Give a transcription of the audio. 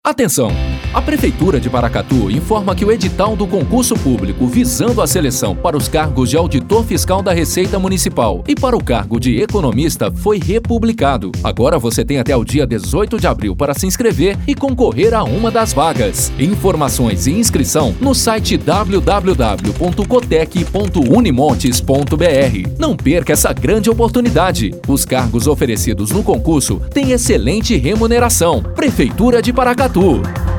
Atenção! A Prefeitura de Paracatu informa que o edital do concurso público visando a seleção para os cargos de auditor fiscal da Receita Municipal e para o cargo de economista foi republicado. Agora você tem até o dia 18 de abril para se inscrever e concorrer a uma das vagas. Informações e inscrição no site www.cotec.unimontes.br. Não perca essa grande oportunidade. Os cargos oferecidos no concurso têm excelente remuneração. Prefeitura de Paracatu.